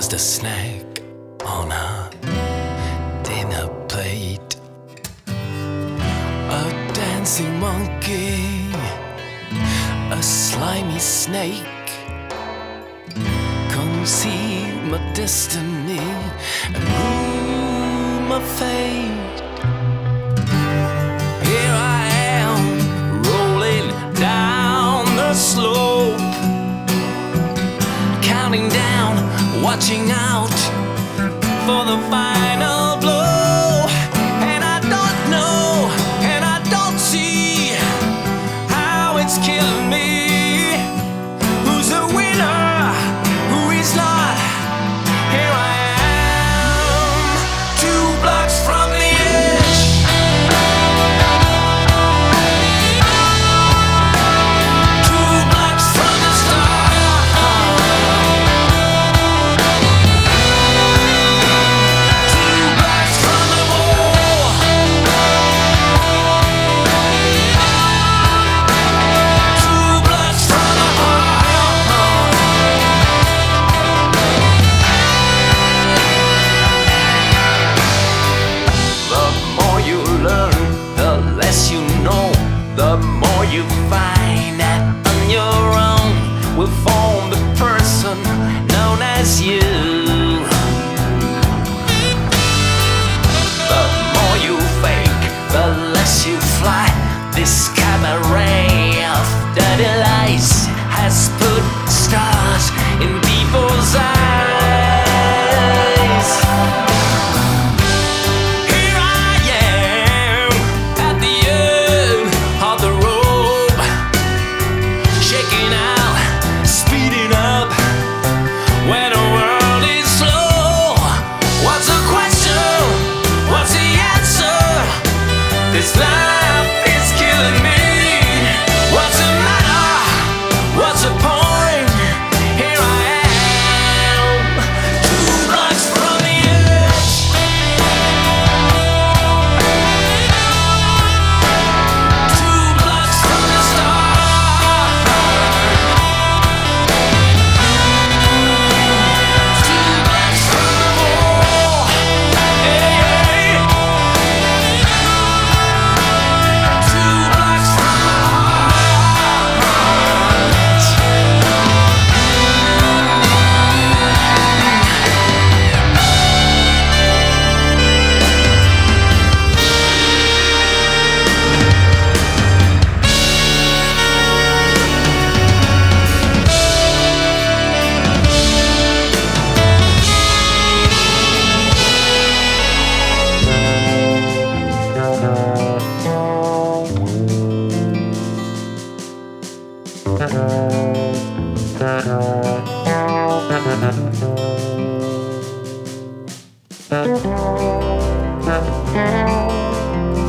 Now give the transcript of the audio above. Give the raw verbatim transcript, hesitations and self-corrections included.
just a snack on her dinner plate. A dancing monkey, a slimy snake, conceal my destiny and rule my fate. Here I am, rolling down the slope, counting down, watching out for the final blow. And I don't know, and I don't see how it's killing me. Who's the winner? Who is not? Here I am, two blocks from the edge. Two blocks from the start. Two blocks from the wall. Two blocks from the heart. The more you learn, the less you know. The more you find that on your own will form the person known as you. The more you fake, the less you fly. This cabaret of dirty lies has put stars in people's eyes. Here I am at the end of the rope, shaking out, speeding up when the world is slow. What's the question? What's the answer? This life is killing me. What's the matter? What's the point? Here I am, two blocks from the edge. Two blocks from the start. Two blocks from the wall. Hey, two blocks from the heart. Thank you.